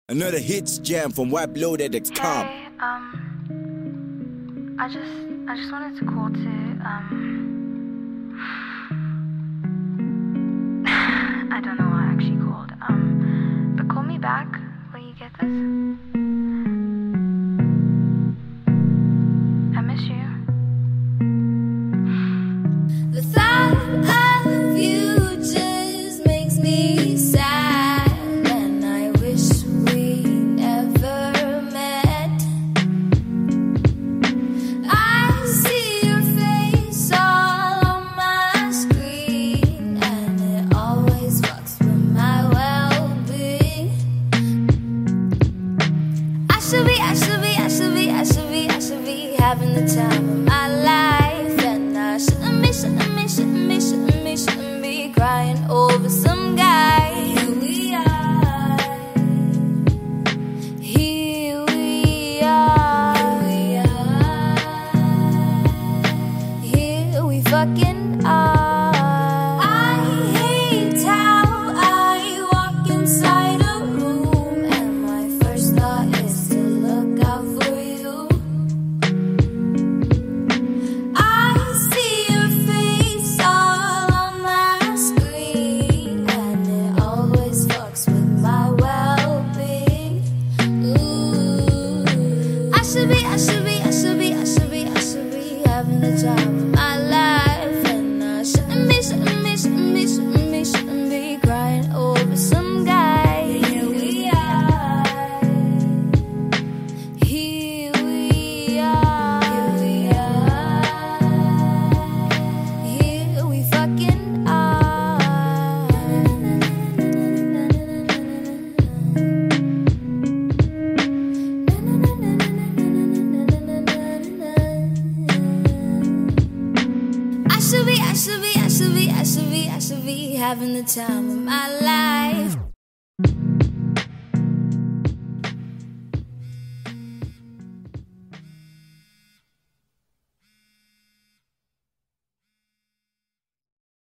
Another hits jam from WebLoaded.com. Hey, I just wanted to call to, I don't know why I actually called, but call me back when you get this. I miss you. The thought of you just makes me sad, and I wish we never met. I see your face all on my screen, and it always fucks with my well-being. I should be having the time of my life, and I shouldn't be crying over some guy. Here we are, here we fucking are. I hate how I walk inside a room, and my first thought is to look out for you. I see your face all on my screen, and it always fucks with my well-being. Ooh, I should be having the time of my life, and I shouldn't be crying over some guy. Here we are, here we fucking are. I should be having the time of my life.